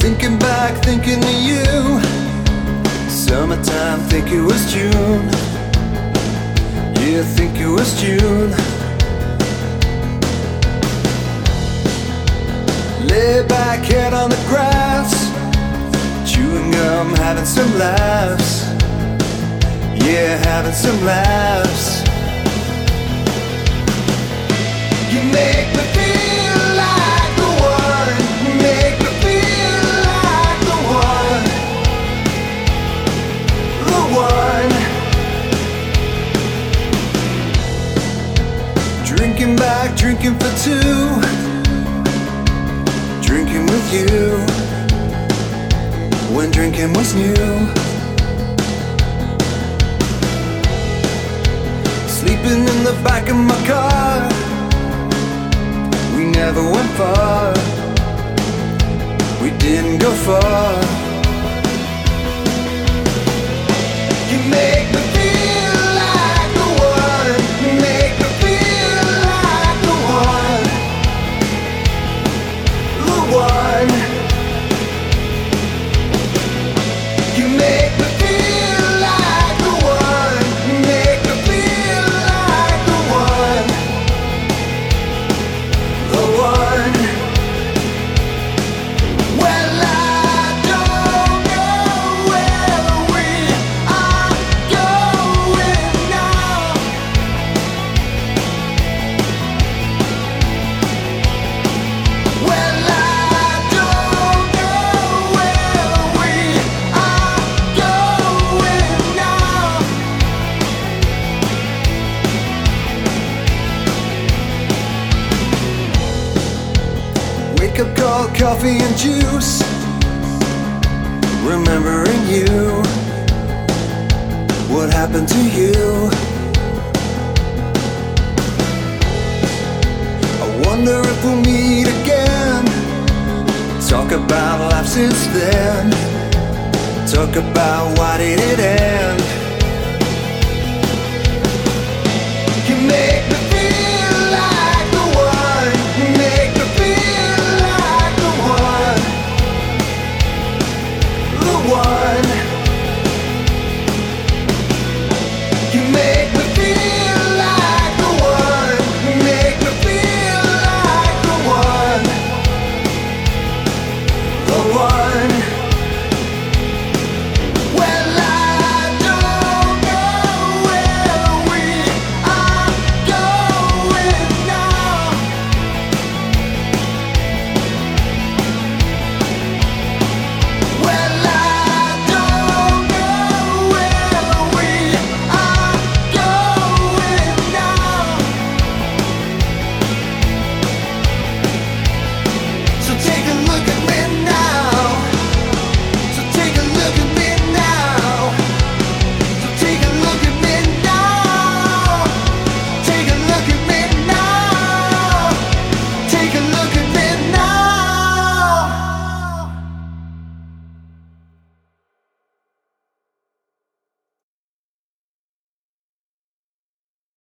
Thinking back, thinking of you. Summertime, think it was June. Yeah, think it was June. Lay back, head on the grass, chewing gum, having some laughs. Yeah, having some laughs. You make me feel like the one. Make me feel like the one. The one. Drinking back, drinking for two. Drinking with you when drinking was new. Sleeping in the back of my car. We never went far. We didn't go far. You make me feel like the one. Make me feel like the one. The one. You make me feel like the one. Make me feel like the one. The one. Well, I don't know where we are going now. Well, I don't know where we are going now. Wake up, cold coffee and juice, remembering you. What happened to you? I wonder if we'll meet again. Talk about life since then. Talk about why did it end?